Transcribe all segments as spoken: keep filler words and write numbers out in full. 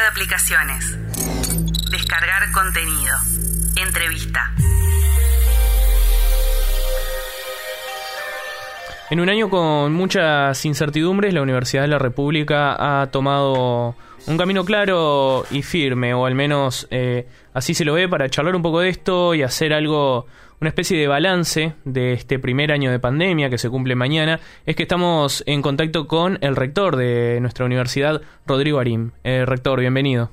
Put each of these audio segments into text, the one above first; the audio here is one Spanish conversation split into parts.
de aplicaciones. Descargar contenido. Entrevista. En un año con muchas incertidumbres, la Universidad de la República ha tomado un camino claro y firme, o al menos eh, así se lo ve, para charlar un poco de esto y hacer algo, una especie de balance de este primer año de pandemia que se cumple mañana. Es que estamos en contacto con el rector de nuestra universidad, Rodrigo Arim. Eh, rector, bienvenido.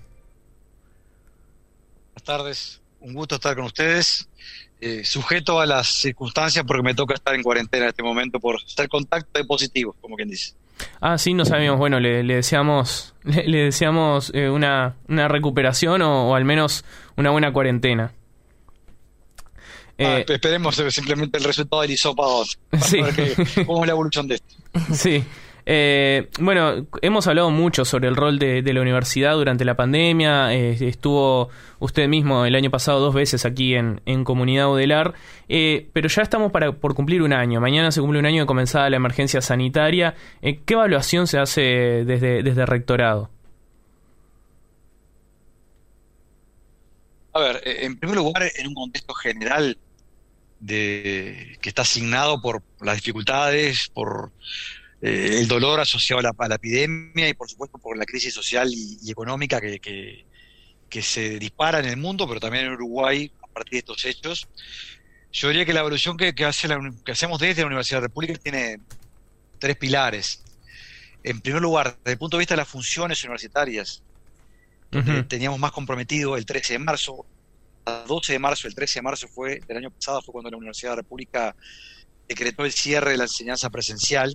Buenas tardes, un gusto estar con ustedes. Eh, sujeto a las circunstancias porque me toca estar en cuarentena en este momento por ser contacto de positivo, como quien dice. Ah, sí, no sabíamos. Bueno, le, le deseamos le, le deseamos eh, una, una recuperación o, o al menos una buena cuarentena. Eh, ah, esperemos simplemente el resultado del hisopado para sí. ver que, cómo es la evolución de esto. Sí. Eh, bueno, hemos hablado mucho sobre el rol de, de la universidad durante la pandemia. Eh, estuvo usted mismo el año pasado dos veces aquí en, en Comunidad Udelar, eh, pero ya estamos para, por cumplir un año. Mañana se cumple un año de comenzada la emergencia sanitaria. Eh, ¿Qué evaluación se hace desde, desde Rectorado? A ver, en primer lugar, en un contexto general de que está asignado por las dificultades, por Eh, el dolor asociado a la, a la epidemia y por supuesto por la crisis social y, y económica que, que, que se dispara en el mundo, pero también en Uruguay a partir de estos hechos. Yo diría que la evaluación que, que, hace la, que hacemos desde la Universidad de la República tiene tres pilares. En primer lugar, desde el punto de vista de las funciones universitarias, uh-huh. teníamos más comprometido el trece de marzo, a doce de marzo, el trece de marzo fue del año pasado, fue cuando la Universidad de la República decretó el cierre de la enseñanza presencial.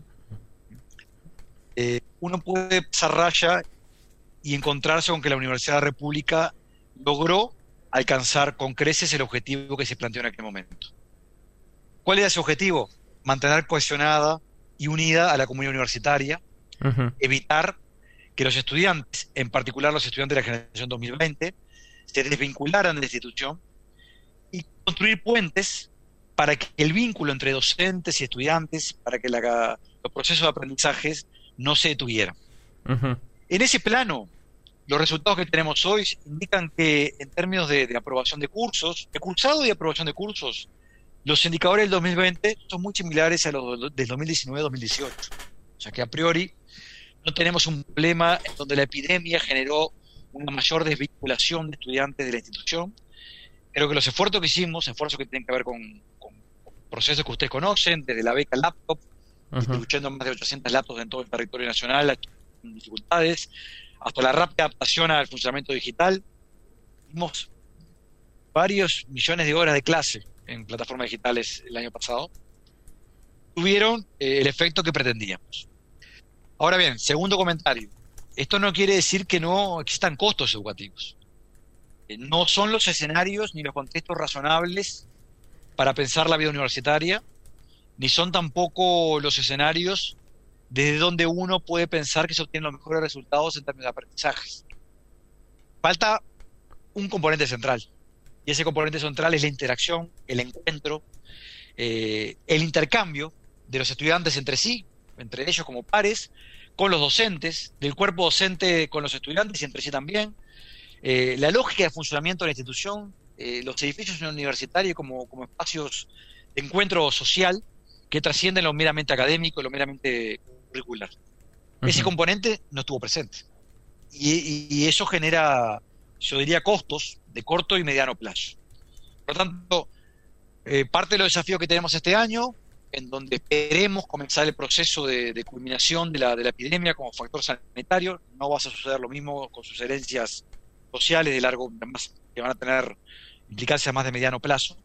Eh, uno puede pasar raya y encontrarse con que la Universidad de la República logró alcanzar con creces el objetivo que se planteó en aquel momento. ¿Cuál era ese objetivo? Mantener cohesionada y unida a la comunidad universitaria, uh-huh. evitar que los estudiantes, en particular los estudiantes de la generación dos mil veinte, se desvincularan de la institución y construir puentes para que el vínculo entre docentes y estudiantes, para que la, los procesos de aprendizajes no se detuvieron. Uh-huh. En ese plano, los resultados que tenemos hoy indican que en términos de, de aprobación de cursos, de cursado y aprobación de cursos, los indicadores del dos mil veinte son muy similares a los del dos mil diecinueve dos mil dieciocho. O sea que a priori no tenemos un problema en donde la epidemia generó una mayor desvinculación de estudiantes de la institución. Creo que los esfuerzos que hicimos, esfuerzos que tienen que ver con, con, con procesos que ustedes conocen, desde la beca laptop, uh-huh. distribuyendo más de ochocientas laptops en todo el territorio nacional, con dificultades, hasta la rápida adaptación al funcionamiento digital. Dimos varios millones de horas de clase en plataformas digitales el año pasado. Tuvieron eh, el efecto que pretendíamos. Ahora bien, segundo comentario. Esto no quiere decir que no existan costos educativos. Eh, no son los escenarios ni los contextos razonables para pensar la vida universitaria, ni son tampoco los escenarios desde donde uno puede pensar que se obtienen los mejores resultados en términos de aprendizajes. Falta un componente central, y ese componente central es la interacción, el encuentro, eh, el intercambio de los estudiantes entre sí, entre ellos como pares, con los docentes, del cuerpo docente con los estudiantes y entre sí también, eh, la lógica de funcionamiento de la institución, eh, los edificios universitarios como, como espacios de encuentro social, que trascienden lo meramente académico, lo meramente curricular. Uh-huh. Ese componente no estuvo presente. Y, y, y eso genera, yo diría, costos de corto y mediano plazo. Por lo tanto, eh, parte de los desafíos que tenemos este año, en donde esperemos comenzar el proceso de, de culminación de la, de la epidemia como factor sanitario, no va a suceder lo mismo con sus herencias sociales de largo, que van a tener implicancias más de mediano plazo.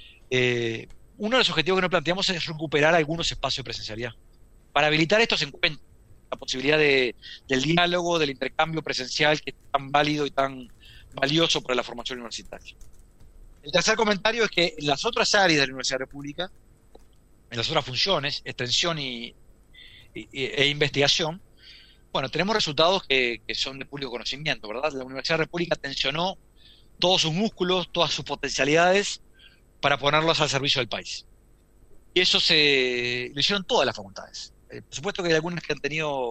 Eh, Uno de los objetivos que nos planteamos es recuperar algunos espacios de presencialidad, para habilitar estos encuentros, la posibilidad de, del diálogo, del intercambio presencial que es tan válido y tan valioso para la formación universitaria. El tercer comentario es que en las otras áreas de la Universidad de la República, en las otras funciones, extensión y, y, e investigación, bueno, tenemos resultados que, que son de público conocimiento, ¿verdad? La Universidad de la República tensionó todos sus músculos, todas sus potencialidades, para ponerlos al servicio del país. Y eso se lo hicieron todas las facultades. Eh, por supuesto que hay algunas que han tenido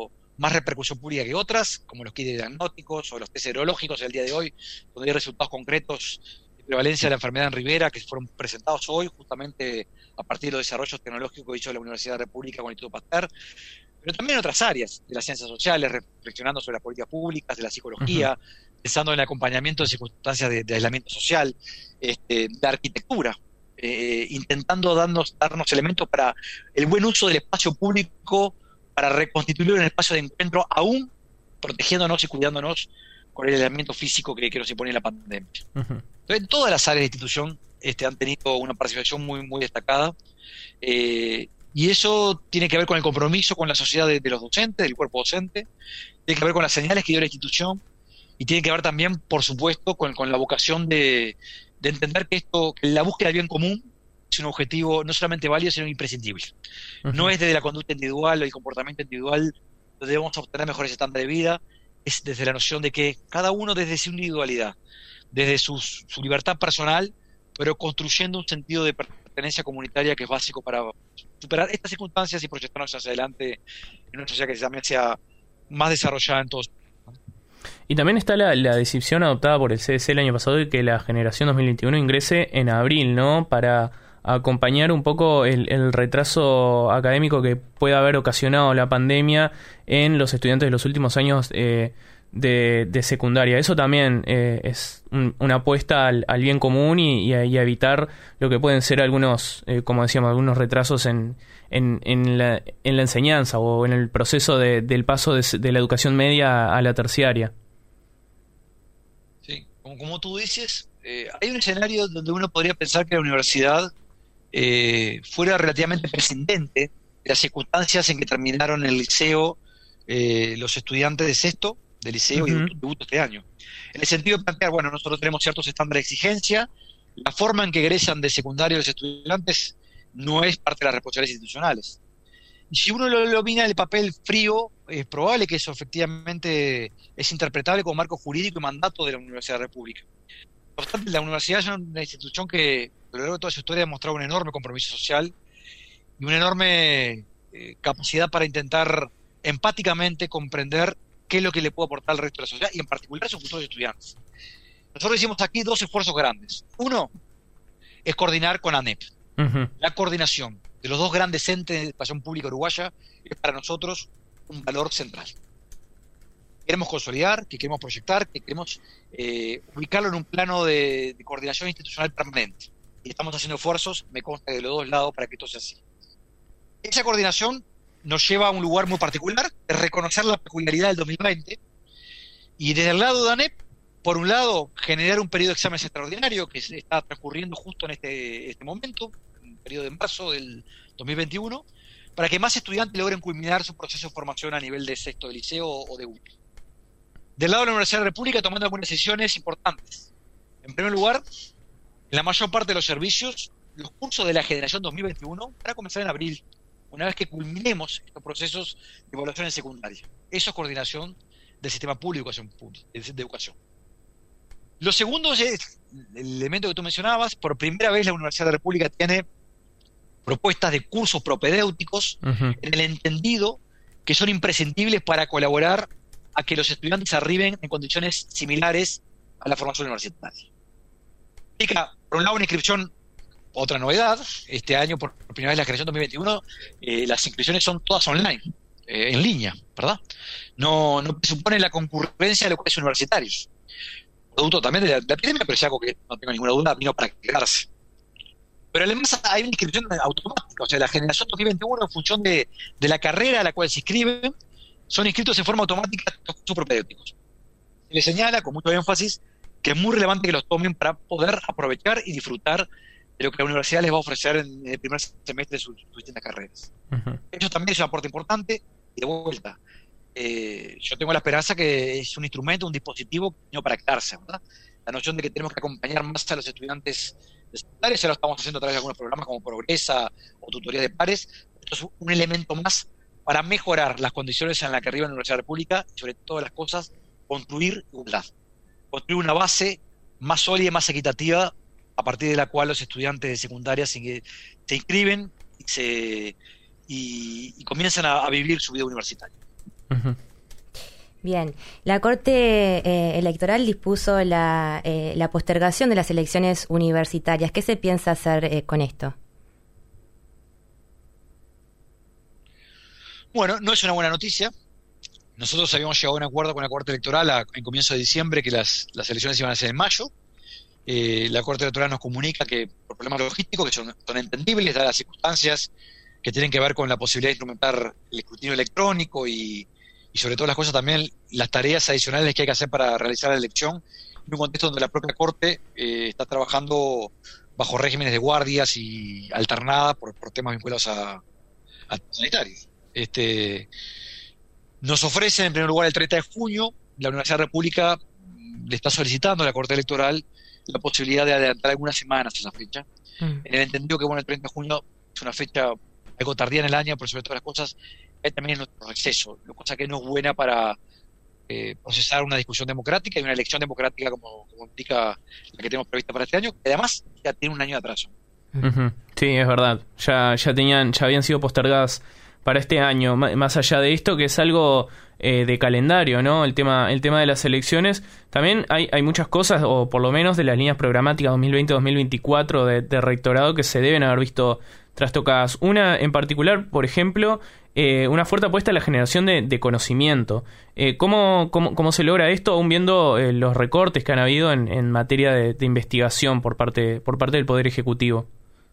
más repercusión pública que otras, como los kits diagnósticos o los test serológicos el día de hoy, donde hay resultados concretos de prevalencia de la enfermedad en Ribera que fueron presentados hoy justamente a partir de los desarrollos tecnológicos que hizo la Universidad de la República con el Instituto Pasteur, pero también en otras áreas de las ciencias sociales, reflexionando sobre las políticas públicas, de la psicología, uh-huh. pensando en el acompañamiento de circunstancias de, de aislamiento social, este, de arquitectura, eh, intentando darnos, darnos elementos para el buen uso del espacio público, para reconstituir un espacio de encuentro, aún protegiéndonos y cuidándonos con el aislamiento físico que, que nos impone la pandemia. Uh-huh. Entonces, todas las áreas de institución este, han tenido una participación muy, muy destacada, eh, y eso tiene que ver con el compromiso con la sociedad de, de los docentes, del cuerpo docente, tiene que ver con las señales que dio la institución, y tiene que ver también, por supuesto, con, con la vocación de, de entender que esto, que la búsqueda del bien común es un objetivo no solamente válido, sino imprescindible. Uh-huh. No es desde la conducta individual o el comportamiento individual donde debemos obtener mejores estándares de vida, es desde la noción de que cada uno desde su individualidad, desde su, su libertad personal, pero construyendo un sentido de pertenencia comunitaria que es básico para superar estas circunstancias y proyectarnos hacia adelante en una sociedad que también sea más desarrollada en todos. Y también está la, la decisión adoptada por el C D C el año pasado de que la generación dos mil veintiuno ingrese en abril, ¿no? Para acompañar un poco el, el retraso académico que pueda haber ocasionado la pandemia en los estudiantes de los últimos años eh, de, de secundaria. Eso también eh, es un, una apuesta al, al bien común y, y, a, y a evitar lo que pueden ser algunos, eh, como decíamos, algunos retrasos en, en, en, la, en la enseñanza o en el proceso de, del paso de, de la educación media a la terciaria. Sí, como, como tú dices, eh, hay un escenario donde uno podría pensar que la universidad Eh, fuera relativamente prescindente de las circunstancias en que terminaron el liceo eh, los estudiantes de sexto del liceo uh-huh. y debut este año. En el sentido de plantear, bueno, nosotros tenemos ciertos estándares de exigencia, la forma en que egresan de secundario los estudiantes no es parte de las responsabilidades institucionales. Y si uno lo, lo mira en el papel frío, es probable que eso efectivamente es interpretable como marco jurídico y mandato de la Universidad de la República. No obstante, la universidad es una institución que a lo largo de toda su historia ha demostrado un enorme compromiso social y una enorme eh, capacidad para intentar empáticamente comprender qué es lo que le puede aportar al resto de la sociedad y en particular a sus futuros estudiantes. Nosotros hicimos aquí dos esfuerzos grandes. Uno es coordinar con ANEP. Uh-huh. La coordinación de los dos grandes entes de educación pública uruguaya es para nosotros un valor central. Queremos consolidar, que queremos proyectar, que queremos eh, ubicarlo en un plano de, de coordinación institucional permanente. Y estamos haciendo esfuerzos, me consta, de los dos lados para que esto sea así. Esa coordinación nos lleva a un lugar muy particular, es reconocer la peculiaridad del dos mil veinte, y desde el lado de ANEP, por un lado, generar un periodo de exámenes extraordinario que se está transcurriendo justo en este, este momento, un periodo de marzo del dos mil veintiuno, para que más estudiantes logren culminar su proceso de formación a nivel de sexto de liceo o de U T. Del lado de la Universidad de la República, tomando algunas decisiones importantes. En primer lugar, en la mayor parte de los servicios, los cursos de la generación dos mil veintiuno van a comenzar en abril, una vez que culminemos estos procesos de evaluación en secundaria. Eso es coordinación del sistema público de educación. Lo segundo es el elemento que tú mencionabas. Por primera vez la Universidad de la República tiene propuestas de cursos propedéuticos uh-huh. en el entendido que son imprescindibles para colaborar a que los estudiantes arriben en condiciones similares a la formación universitaria. Implica, por un lado, una inscripción, otra novedad, este año por primera vez la generación dos mil veintiuno, eh, las inscripciones son todas online, eh, en línea, ¿verdad? No, no presupone la concurrencia de los colegios universitarios, producto también de la, de la epidemia, pero es algo que no tengo ninguna duda, vino para quedarse. Pero además hay una inscripción automática, o sea, la generación dos mil veintiuno, en función de, de la carrera a la cual se inscriben, son inscritos en forma automática a sus propedéuticos. Se les señala con mucho énfasis que es muy relevante que los tomen para poder aprovechar y disfrutar de lo que la universidad les va a ofrecer en el primer semestre de sus, sus distintas carreras. Uh-huh. Eso también es un aporte importante. Y de vuelta, eh, yo tengo la esperanza que es un instrumento, un dispositivo no para quedarse, ¿verdad? La noción de que tenemos que acompañar más a los estudiantes de secundaria, ya lo estamos haciendo a través de algunos programas como Progresa o Tutorías de Pares. Esto es un elemento más para mejorar las condiciones en las que arriba en la Universidad de la República y sobre todas las cosas, construir igualdad. Construir una base más sólida y más equitativa a partir de la cual los estudiantes de secundaria se, se inscriben y, se, y, y comienzan a, a vivir su vida universitaria. Uh-huh. Bien, la Corte eh, Electoral dispuso la, eh, la postergación de las elecciones universitarias. ¿Qué se piensa hacer eh, con esto? Bueno, no es una buena noticia. Nosotros habíamos llegado a un acuerdo con la Corte Electoral a, en comienzo de diciembre que las, las elecciones iban a ser en mayo. Eh, la Corte Electoral nos comunica que por problemas logísticos, que son, son entendibles, dadas las circunstancias que tienen que ver con la posibilidad de instrumentar el escrutinio electrónico y, y sobre todo las cosas también, las tareas adicionales que hay que hacer para realizar la elección, en un contexto donde la propia Corte eh, está trabajando bajo regímenes de guardias y alternada por, por temas vinculados a, a sanitarios. Este, nos ofrecen en primer lugar el treinta de junio, la Universidad República le está solicitando a la Corte Electoral la posibilidad de adelantar algunas semanas esa fecha, mm. en el entendido que bueno, el treinta de junio es una fecha algo tardía en el año, pero sobre todas las cosas hay también nuestro receso, cosa que no es buena para eh, procesar una discusión democrática y una elección democrática como, como implica la que tenemos prevista para este año, que además ya tiene un año de atraso. Uh-huh. Sí, es verdad, ya, ya tenían, ya habían sido postergadas para este año, más allá de esto, que es algo eh, de calendario, ¿no? El tema el tema de las elecciones. También hay, hay muchas cosas, o por lo menos de las líneas programáticas dos mil veinte a dos mil veinticuatro de, de rectorado que se deben haber visto trastocadas. Una en particular, por ejemplo, eh, una fuerte apuesta a la generación de, de conocimiento. Eh, ¿cómo, cómo, ¿Cómo se logra esto, aún viendo eh, los recortes que han habido en, en materia de, de investigación por parte, por parte del Poder Ejecutivo?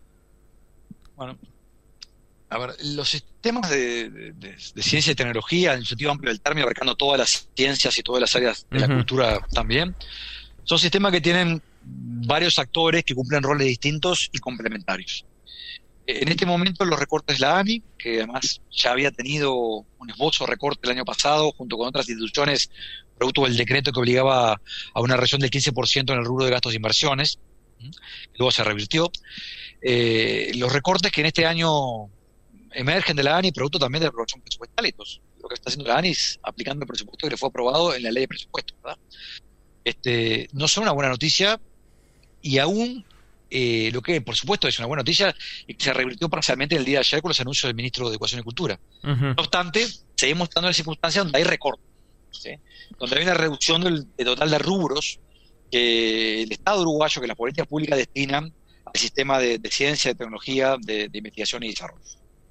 Bueno, a ver, los sistemas de, de, de, de ciencia y tecnología, en sentido amplio del término, abarcando todas las ciencias y todas las áreas de uh-huh. la cultura también, son sistemas que tienen varios actores que cumplen roles distintos y complementarios. En este momento los recortes de la ANI, que además ya había tenido un esbozo recorte el año pasado, junto con otras instituciones, producto del decreto que obligaba a una reducción del quince por ciento en el rubro de gastos de inversiones, que luego se revirtió. Eh, los recortes que en este año emergen de la ANI, producto también de la aprobación presupuestal, y pues, lo que está haciendo la ANI es aplicando el presupuesto que le fue aprobado en la ley de presupuestos, ¿verdad? Este, no son una buena noticia, y aún eh, lo que por supuesto es una buena noticia y que se revirtió parcialmente el día de ayer con los anuncios del ministro de Educación y Cultura. Uh-huh. No obstante, seguimos estando en circunstancias donde hay recortes, ¿sí? Donde hay una reducción del, del total de rubros que el Estado uruguayo, que las políticas públicas destinan al sistema de, de ciencia, de tecnología, de, de investigación y desarrollo.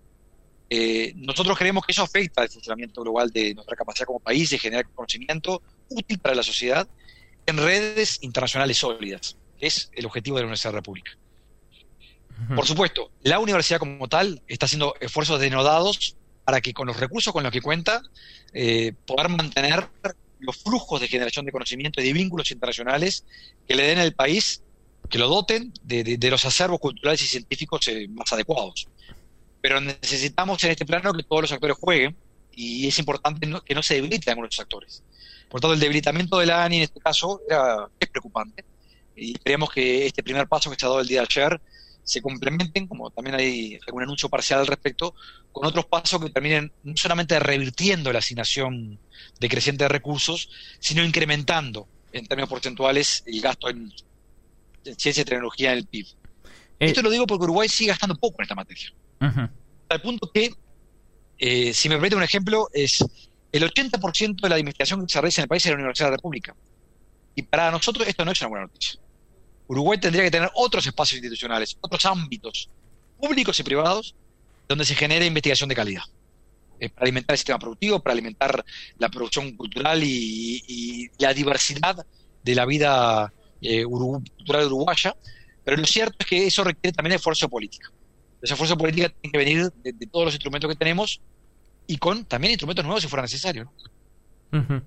Eh, nosotros creemos que eso afecta al funcionamiento global de nuestra capacidad como país de generar conocimiento útil para la sociedad en redes internacionales sólidas, que es el objetivo de la Universidad República. Uh-huh. Por supuesto, la universidad como tal está haciendo esfuerzos denodados para que con los recursos con los que cuenta eh, poder mantener los flujos de generación de conocimiento y de vínculos internacionales que le den al país, que lo doten de, de, de los acervos culturales y científicos eh, más adecuados. Pero necesitamos en este plano que todos los actores jueguen, y es importante no, que no se debiliten algunos de los actores. Por tanto, el debilitamiento de la ANI en este caso era, es preocupante, y creemos que este primer paso que se ha dado el día de ayer se complementen, como también hay algún anuncio parcial al respecto, con otros pasos que terminen no solamente revirtiendo la asignación decreciente de recursos, sino incrementando en términos porcentuales el gasto en, en ciencia y tecnología en el P I B. Eh, Esto lo digo porque Uruguay sigue gastando poco en esta materia. Uh-huh. Al punto que, eh, si me permite un ejemplo, es el ochenta por ciento de la investigación que se realiza en el país es la Universidad de la República. Y para nosotros esto no es una buena noticia. Uruguay tendría que tener otros espacios institucionales, otros ámbitos públicos y privados donde se genere investigación de calidad. Eh, para alimentar el sistema productivo, para alimentar la producción cultural y, y la diversidad de la vida eh, uru- cultural uruguaya. Pero lo cierto es que eso requiere también esfuerzo político. Esa fuerza política tiene que venir de, de todos los instrumentos que tenemos y con también instrumentos nuevos si fuera necesario, ¿no? Uh-huh.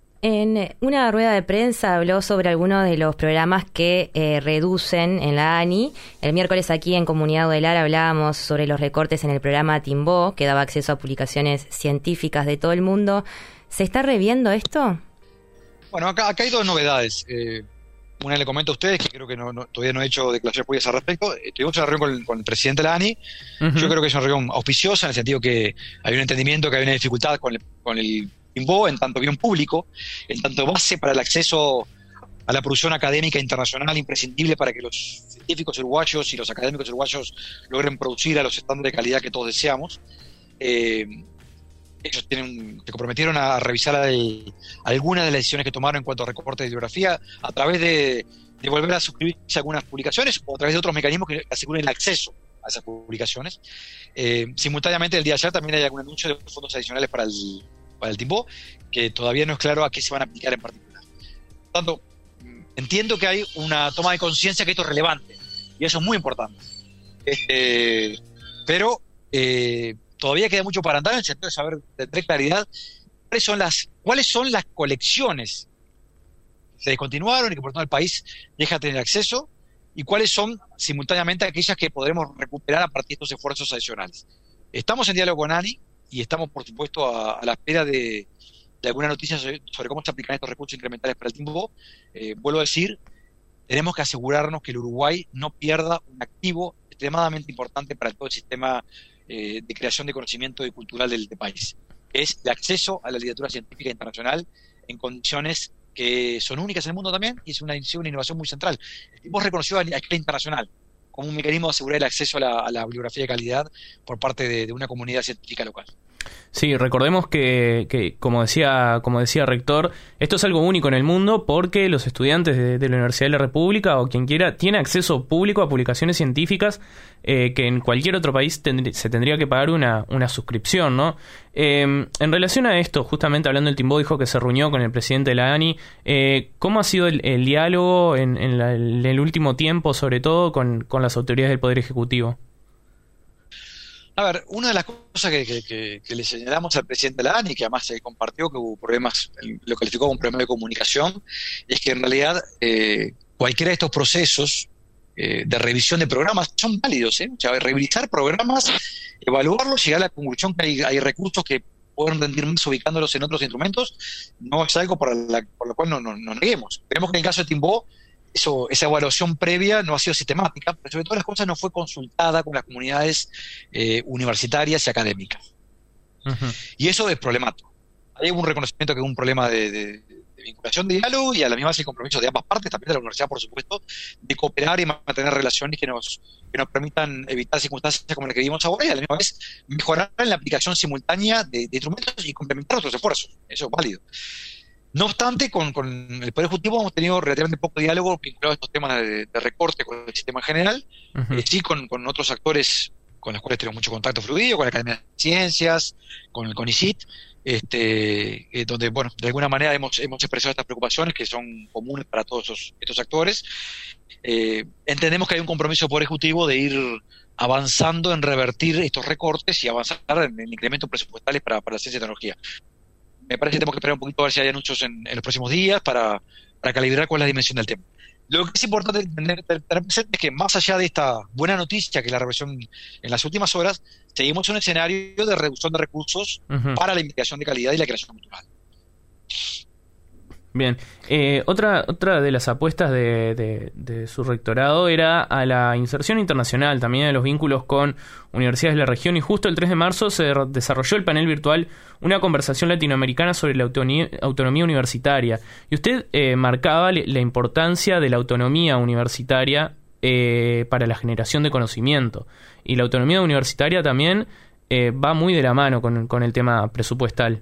En una rueda de prensa habló sobre algunos de los programas que eh, reducen en la ANI. El miércoles aquí en Comunidad Udelar hablábamos sobre los recortes en el programa Timbó, que daba acceso a publicaciones científicas de todo el mundo. ¿Se está reviendo esto? Bueno, acá, acá hay dos novedades. Eh, Una le comento a ustedes, que creo que no, no, todavía no he hecho declaraciones públicas al respecto. Tuvimos una reunión con, con el presidente de la ANI. Uh-huh. Yo creo que es una reunión auspiciosa, en el sentido que hay un entendimiento que hay una dificultad con el, con el Timbó, en tanto bien público, en tanto base para el acceso a la producción académica internacional imprescindible para que los científicos uruguayos y los académicos uruguayos logren producir a los estándares de calidad que todos deseamos. Eh, ellos tienen, se comprometieron a revisar el, algunas de las decisiones que tomaron en cuanto a recorte de bibliografía a través de, de volver a suscribirse a algunas publicaciones o a través de otros mecanismos que aseguren el acceso a esas publicaciones. Eh, simultáneamente, el día de ayer también hay algún anuncio de fondos adicionales para el, para el Timbó, que todavía no es claro a qué se van a aplicar en particular. Por tanto, entiendo que hay una toma de conciencia que esto es relevante, y eso es muy importante. Este, pero eh, todavía queda mucho para andar en el sentido de saber, de tener claridad cuáles son las, cuáles son las colecciones que se descontinuaron y que por tanto el país deja de tener acceso, y cuáles son simultáneamente aquellas que podremos recuperar a partir de estos esfuerzos adicionales. Estamos en diálogo con ANI y estamos, por supuesto, a, a la espera de, de alguna noticia sobre, sobre cómo se aplican estos recursos incrementales para el Timbó. Eh, vuelvo a decir, tenemos que asegurarnos que el Uruguay no pierda un activo extremadamente importante para todo el sistema eh, de creación de conocimiento y cultural del, del país, que es el acceso a la literatura científica internacional en condiciones que son únicas en el mundo también, y es una, una innovación muy central. El Timbó es reconocido a escala internacional como un mecanismo de asegurar el acceso a la, a la bibliografía de calidad por parte de, de una comunidad científica local. Sí, recordemos que, que como decía como decía Rector, esto es algo único en el mundo porque los estudiantes de, de la Universidad de la República o quien quiera tiene acceso público a publicaciones científicas eh, que en cualquier otro país tendr- se tendría que pagar una, una suscripción, ¿no? Eh, en relación a esto, justamente hablando del Timbó, dijo que se reunió con el presidente de la ANI. Eh, ¿Cómo ha sido el, el diálogo en, en, la, en el último tiempo, sobre todo con, con las autoridades del Poder Ejecutivo? A ver, una de las cosas que, que, que, que le señalamos al presidente de la ANI, que además se compartió que hubo problemas, lo calificó como un problema de comunicación, es que en realidad eh, cualquiera de estos procesos eh, de revisión de programas son válidos, ¿eh? O sea, revisar programas, evaluarlos, llegar a la conclusión que hay, hay recursos que pueden rendir más ubicándolos en otros instrumentos, no es algo por, la, por lo cual no, no, no neguemos. Creemos que en el caso de Timbó, Eso, esa evaluación previa no ha sido sistemática, pero sobre todas las cosas no fue consultada con las comunidades eh, universitarias y académicas. Uh-huh. Y eso es problemático. Hay un reconocimiento que es un problema de, de, de vinculación de diálogo y a la misma vez el compromiso de ambas partes, también de la universidad, por supuesto, de cooperar y mantener relaciones que nos, que nos permitan evitar circunstancias como las que vivimos ahora y a la misma vez mejorar en la aplicación simultánea de, de instrumentos y complementar otros esfuerzos. Eso es válido. No obstante, con, con el Poder Ejecutivo hemos tenido relativamente poco diálogo vinculado a estos temas de, de recorte con el sistema en general, uh-huh. eh, sí con, con otros actores con los cuales tenemos mucho contacto fluido, con la Academia de Ciencias, con el CONICIT, este, eh, donde, bueno, de alguna manera hemos, hemos expresado estas preocupaciones que son comunes para todos esos, estos actores. Eh, entendemos que hay un compromiso del Poder Ejecutivo de ir avanzando en revertir estos recortes y avanzar en el incremento presupuestales para, para la ciencia y tecnología. Me parece que tenemos que esperar un poquito a ver si hay anuncios en, en los próximos días para, para calibrar cuál es la dimensión del tema. Lo que es importante tener, tener presente es que más allá de esta buena noticia, que es la reversión en las últimas horas, seguimos en un escenario de reducción de recursos uh-huh. para la investigación de calidad y la creación cultural. Bien, eh, otra otra de las apuestas de, de, de su rectorado era a la inserción internacional, también a los vínculos con universidades de la región, y justo el tres de marzo se desarrolló el panel virtual Una conversación latinoamericana sobre la autonomía, autonomía universitaria. Y usted eh, marcaba la importancia de la autonomía universitaria eh, para la generación de conocimiento. Y la autonomía universitaria también eh, va muy de la mano con, con el tema presupuestal.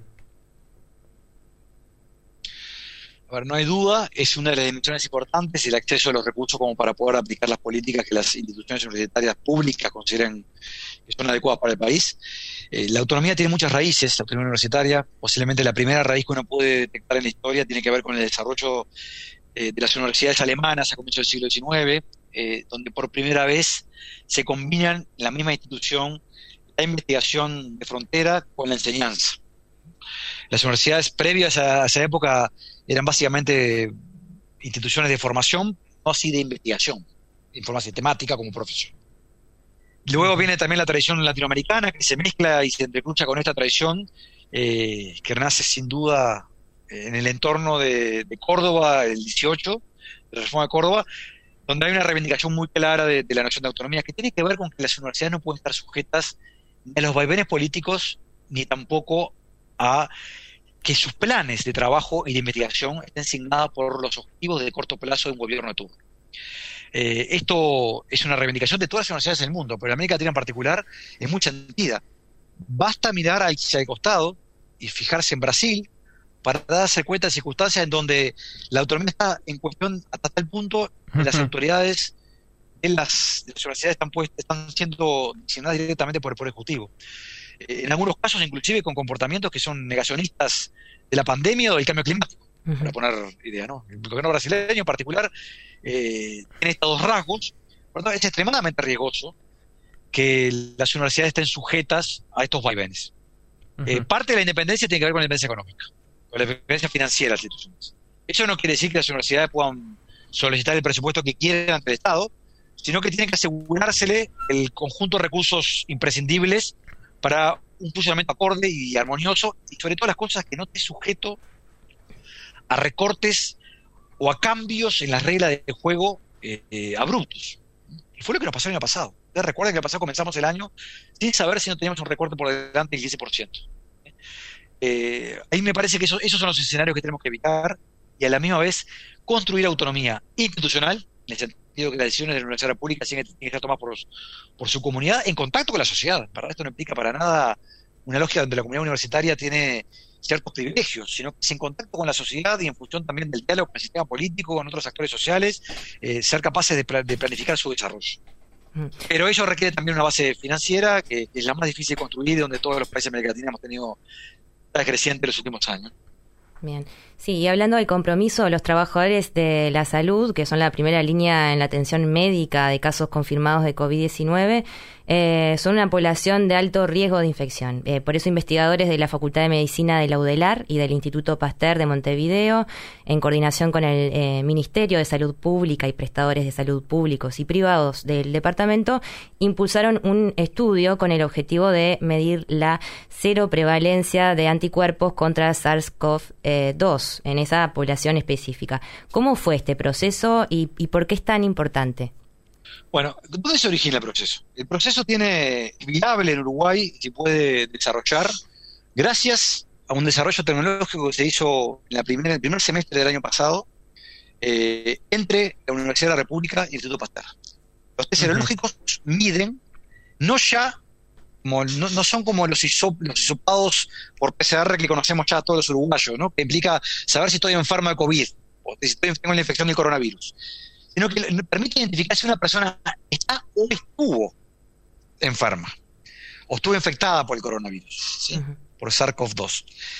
A ver, no hay duda, es una de las dimensiones importantes el acceso a los recursos como para poder aplicar las políticas que las instituciones universitarias públicas consideren que son adecuadas para el país. Eh, la autonomía tiene muchas raíces, la autonomía universitaria, posiblemente la primera raíz que uno puede detectar en la historia tiene que ver con el desarrollo eh, de las universidades alemanas a comienzos del siglo diecinueve, eh, donde por primera vez se combinan en la misma institución la investigación de frontera con la enseñanza. Las universidades previas a esa época eran básicamente instituciones de formación, no así de investigación, en forma sistemática como profesión. Luego viene también la tradición latinoamericana, que se mezcla y se entrecruza con esta tradición, eh, que nace sin duda en el entorno de, de Córdoba, el dieciocho, de la Reforma de Córdoba, donde hay una reivindicación muy clara de, de la noción de autonomía, que tiene que ver con que las universidades no pueden estar sujetas ni a los vaivenes políticos, ni tampoco a que sus planes de trabajo y de investigación estén asignados por los objetivos de corto plazo de un gobierno de turno. Eh, esto es una reivindicación de todas las universidades del mundo, pero en América Latina en particular es muy sentida. Basta mirar hacia el costado y fijarse en Brasil para darse cuenta de circunstancias en donde la autonomía está en cuestión hasta tal punto que las autoridades de las, de las universidades están, puestas, están siendo designadas directamente por el Poder Ejecutivo. Eh, en algunos casos, inclusive, con comportamientos que son negacionistas de la pandemia o del cambio climático, uh-huh. para poner idea, ¿no? El gobierno brasileño en particular eh, tiene estos dos rasgos. Por lo tanto, es extremadamente riesgoso que las universidades estén sujetas a estos vaivenes. Uh-huh. Eh, parte de la independencia tiene que ver con la independencia económica, con la independencia financiera de las instituciones. Eso no quiere decir que las universidades puedan solicitar el presupuesto que quieran ante el Estado, sino que tienen que asegurársele el conjunto de recursos imprescindibles para un funcionamiento acorde y armonioso, y sobre todo las cosas que no esté sujeto a recortes o a cambios en las reglas de juego eh, eh, abruptos. Y fue lo que nos pasó el año pasado. Ustedes recuerden que el pasado comenzamos el año sin saber si no teníamos un recorte por delante del quince por ciento. Eh, ahí me parece que eso, esos son los escenarios que tenemos que evitar y a la misma vez construir autonomía institucional, en el sentido que las decisiones de la Universidad Pública tienen que ser tomadas por, por su comunidad en contacto con la sociedad. Para esto no implica para nada una lógica donde la comunidad universitaria tiene ciertos privilegios, sino que es en contacto con la sociedad y en función también del diálogo con el sistema político, con otros actores sociales, eh, ser capaces de, pla- de planificar su desarrollo. Pero ello requiere también una base financiera que, que es la más difícil de construir, donde todos los países de América Latina hemos tenido creciente en los últimos años. Bien. Sí, y hablando del compromiso, los trabajadores de la salud, que son la primera línea en la atención médica de casos confirmados de covid diecinueve, eh, son una población de alto riesgo de infección. Eh, por eso investigadores de la Facultad de Medicina de la UDELAR y del Instituto Pasteur de Montevideo, en coordinación con el eh, Ministerio de Salud Pública y prestadores de salud públicos y privados del departamento, impulsaron un estudio con el objetivo de medir la cero prevalencia de anticuerpos contra SARS-CoV dos en esa población específica. ¿Cómo fue este proceso y, y por qué es tan importante? Bueno, ¿dónde se origina el proceso? El proceso tiene es viable en Uruguay, se puede desarrollar gracias a un desarrollo tecnológico que se hizo en, la primera, en el primer semestre del año pasado eh, entre la Universidad de la República y el Instituto Pasteur. Los test serológicos uh-huh. miden, no ya Como, no, no son como los, hisop, los hisopados por P C R que conocemos ya todos los uruguayos, ¿no? Que implica saber si estoy enfermo de COVID o si estoy, tengo la infección del coronavirus, sino que permite identificar si una persona está o estuvo enferma o estuvo infectada por el coronavirus, ¿sí? Uh-huh. Por SARS-CoV dos.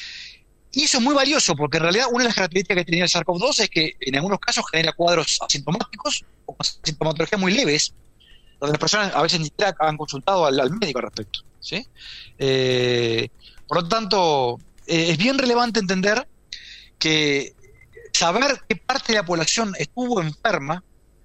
Y eso es muy valioso porque en realidad una de las características que tenía el SARS-CoV dos es que en algunos casos genera cuadros asintomáticos o con sintomatología muy leves, donde las personas a veces ni siquiera han consultado al, al médico al respecto, ¿sí? Eh, por lo tanto, eh, es bien relevante entender que saber qué parte de la población estuvo enferma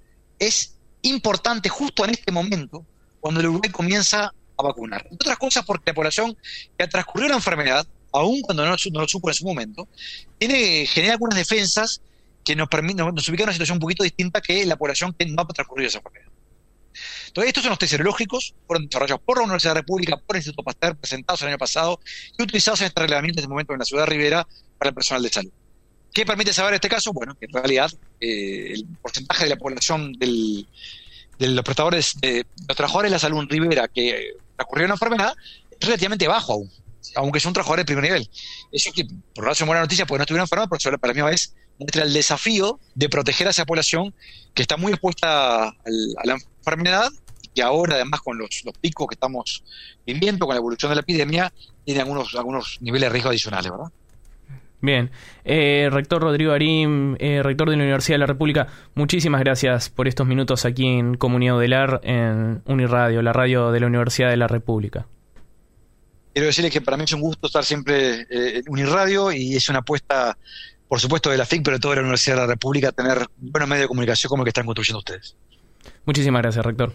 es importante justo en este momento, cuando el Uruguay comienza a vacunar. Entre otras cosas porque la población que transcurrió la enfermedad, aun cuando no, no lo supo en su momento, tiene, genera algunas defensas que nos, permiten, nos ubican en una situación un poquito distinta que la población que no ha transcurrido esa enfermedad. Entonces, estos son los test serológicos, fueron desarrollados por la Universidad de la República, por el Instituto Pasteur, presentados el año pasado y utilizados en este reglamento en este momento en la ciudad de Rivera para el personal de salud. ¿Qué permite saber este caso? Bueno, que en realidad eh, el porcentaje de la población del, de los prestadores, de los trabajadores de la salud en Rivera que transcurrieron la enfermedad es relativamente bajo aún, aunque son trabajadores de primer nivel. Eso que por razón buena noticia porque no estuvieron enfermos, pero para la misma vez muestra el desafío de proteger a esa población que está muy expuesta al, a la enfermedad y que ahora además con los, los picos que estamos viviendo, con la evolución de la epidemia, tiene algunos, algunos niveles de riesgo adicionales, ¿verdad? Bien. Eh, rector Rodrigo Arim, eh, rector de la Universidad de la República, muchísimas gracias por estos minutos aquí en Comunidad UDELAR, en Uniradio, la radio de la Universidad de la República. Quiero decirles que para mí es un gusto estar siempre eh, en Uniradio y es una apuesta, por supuesto, de la F I C, pero de toda la Universidad de la República, tener buenos medios de comunicación como el que están construyendo ustedes. Muchísimas gracias, rector.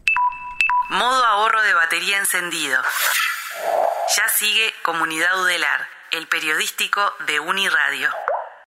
Modo ahorro de batería encendido. Ya sigue Comunidad UDELAR, el periodístico de Uniradio.